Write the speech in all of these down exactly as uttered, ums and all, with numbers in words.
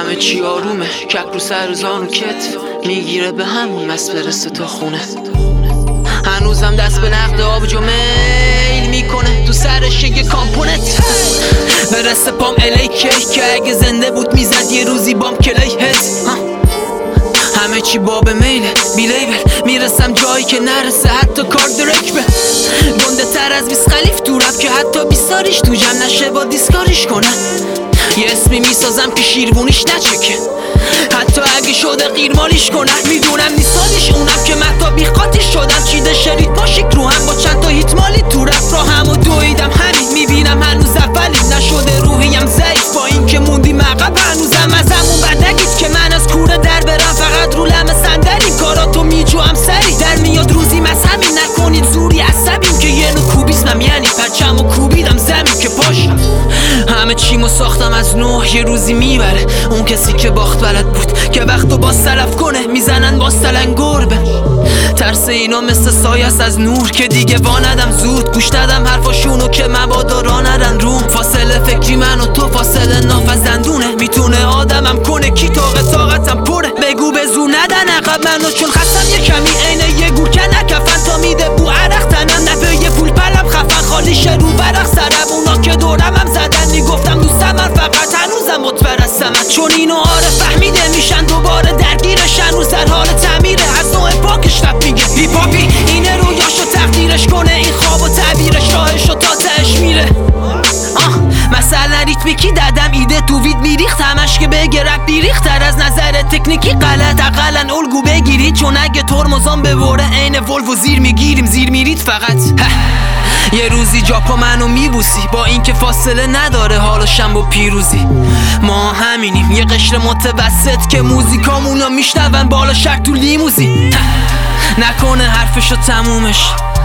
همه چی آرومه، کپ رو سر و زانو کتف میگیره به همون مس برسه تا خونه. هنوزم دست به نقد آبجو میل میکنه تو سرش یه کامپونت برسه پام الی کی که اگه زنده بود میزد یه روزی بام کلی هد. همه چی باب میله بی لیبل، میرسم جایی که نرسه حتی کار درک به گنده تر از بیس خلیف تو رب که حتی بیستاریش تو جمع نشه با دیسکاریش کنه. یه اسمی میسازم که شیروونیش نچکه حتی اگه شده قیرمالیش کنن. میدونم نیستادیش اونم که متا بیخاتیش شدم چیده شرید باشیک رو هم با چند تا هیت مالی تو رفت را هم و دویدم همین. میبینم هنوز اولی نشده روحیم ضعیف با این که موندیم عقب هنوزم از همون بدگید که من از کوره در برم فقط رو لم صندلی کاراتو میجوام سری در میاد روزیم از همین. نکنید زوری عصبیم که یه نو کوبیسمم یعنی پرچم و کوبیدم زمین که پاشم. همه چیمو ساختم از نوح یه روزی میبره اون کسی که باخت بلد بود که وقتو با سلف کنه میزنن با سلنگ گربه. ترس اینا مثل سایست از نور که دیگه واندم زود گوش دادم حرفاشونو که مبادا را ندن روم. فاصله فکری من و تو فاصله نافزندونه میتونه آدمم کنه کی طاقه طاقتم پره. بگو به زور ندن عقب منو چون خستم یه کمی عینه یه گور کنه کفن تا میده بو عرق تنم نفه یه پول پلم خفن خالیشه رو برق سرم. اونا که دورمم زدن میگفتم دوستم من فقط هنوزم مطمئن هستم چون اینو آره فهمیده میشن دوباره درگیرشن رو سر حال تعمیره از نوع پاکش رپ میگه هیپ هاپی اینه رویاشو تقدیرش کنه این خواب و تعبیرش راهشو تا تهش میره. آه مثلا ریتمیکی دادم ایده تو وید میریخت همش که بگه رپ بیریختر از نظر تکنیکی غلط اقلن الگو بگیرید چون اگه ترمزان ببره عین ولو زیر میگیریم زیر میرید فقط. یه روزی جاپا منو میبوسی با اینکه فاصله نداره حالشم با پیروزی. ما همینیم یه قشر متوسط که موزیکامونو میشنون بالا شک تو لیموزی. نکنه حرفشو تمومش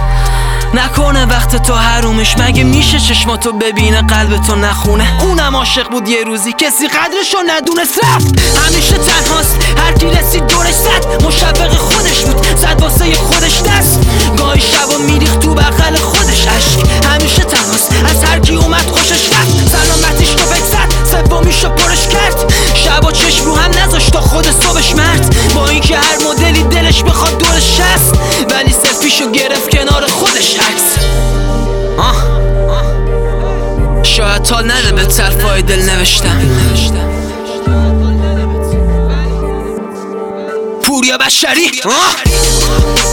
نکنه وقت تو حرومش مگه میشه چشماتو ببینه قلبتو نخونه. اونم عاشق بود یه روزی کسی قدرشو ندونست رفت همیشه تنهاست هر کی رسید دورش زد مشوق خودش بود زد واسه خودش دست گاهی شبا میریخت تو بغل خودش عشق همیشه تنهاست از هر کی اومد خوشش رفت سلامتیش تو فکر زد سومیشو پرش کرد شبا چشم رو هم نذاشت تا خود صبحش مرد با اینکه هر مدلی دلش بخواد دورش هست ولی سلفیشو گرفت کنار خودش عکس. آه شاید حال نده به طرفای دل نوشتم پوریا بشری. آه